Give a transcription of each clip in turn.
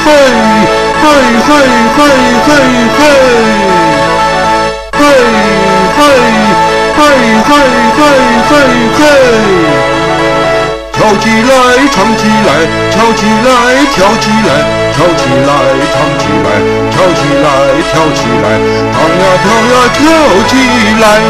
嘿，嘿，嘿，嘿，嘿，嘿，嘿，嘿，嘿，嘿，嘿，嘿，跳起来，唱起来，跳起来，跳起来，跳起来，唱起来，跳起来，跳起来，唱呀跳呀跳起来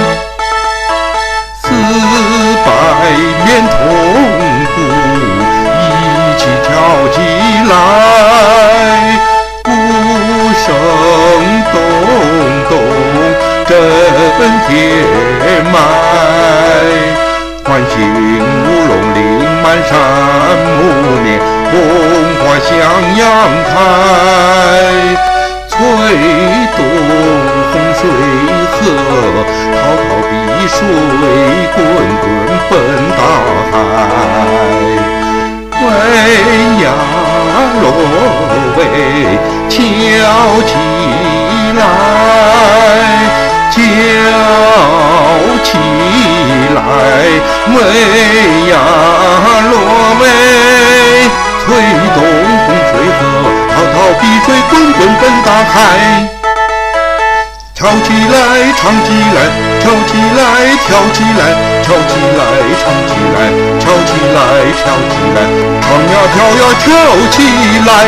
，400年痛苦一起跳起来，鼓声咚咚震天迈，欢庆舞龙岭满山木棉，红花向阳开，吹动洪水河，滔滔碧水滚滚奔大海，喂呀喽喂，跳起来，跳起来，喂呀喽喂，吹动洪水河，滔滔碧水滚滚奔大海，跳起来，唱起来，跳起来，跳起来，跳起来，唱起来，跳起来，跳起来，唱呀跳呀跳起来，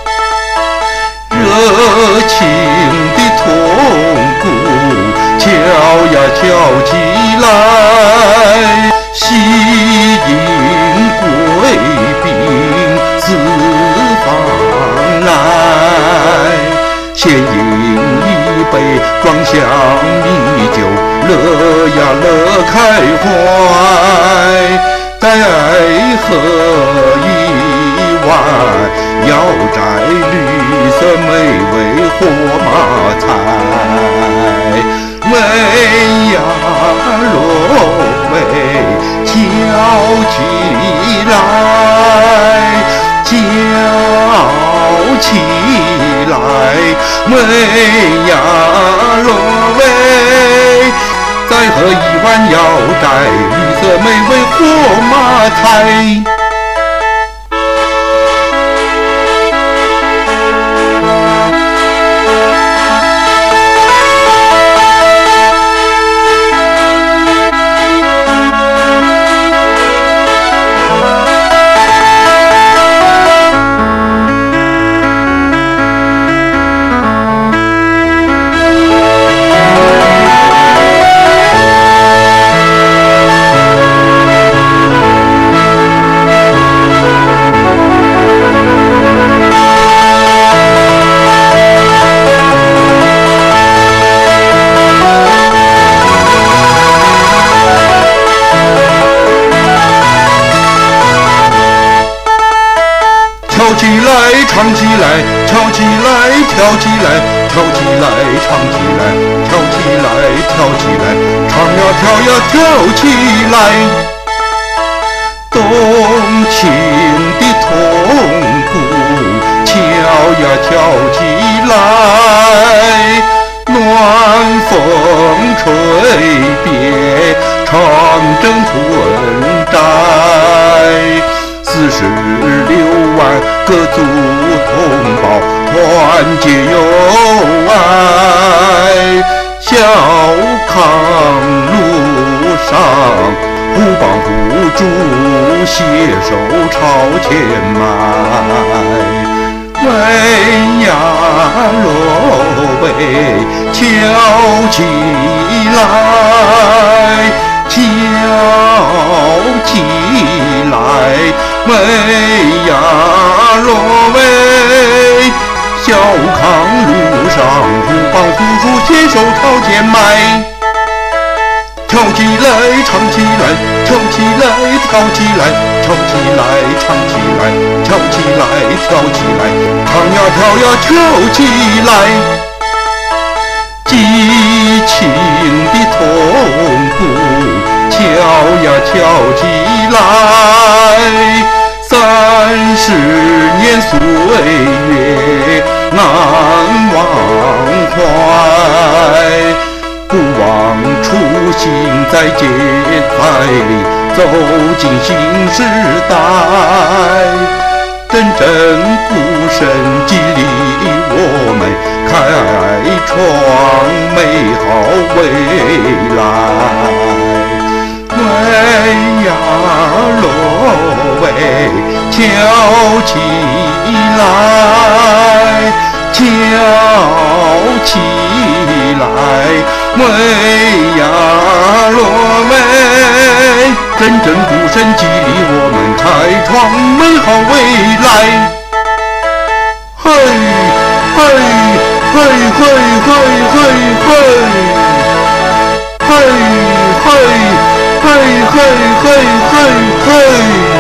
热情的痛鼓敲呀敲起来，喜迎贵宾四方来，先饮一杯装香米酒，乐呀乐开怀，再喝一碗瑶寨绿色美味活马菜，喂呀喽喂，跳起来，跳起来，喂呀喽喂，再喝一碗瑶寨绿色美味活马菜。跳起来，唱起来，跳起来，跳起来，跳起来，唱起来，跳起来，跳起来，唱呀跳呀跳起来，动情的痛鼓敲呀敲起来，暖风吹遍长征村寨，46万各族同胞团结友爱，小康路上互帮互助，携手朝前迈，喂呀喽喂，跳起来，跳起来，喂呀喽喂，小康路上互帮互助，携手朝前迈，跳起来，唱起来，跳起来，跳起来，跳起来，唱起来，跳起来，跳起来，唱呀跳呀跳起来，激情的痛鼓敲呀敲起来，30年岁月难忘怀，不忘初心在健在里走进新时代，得真正鼓声激励我们开创美好未来。喂呀罗喂，敲起来，敲起来，喂呀罗喂，真正鼓声激励我们开创美好未来。嘿，嘿，嘿，嘿，嘿，嘿，嘿，嘿，嘿，嘿，嘿，嘿，嘿，嘿。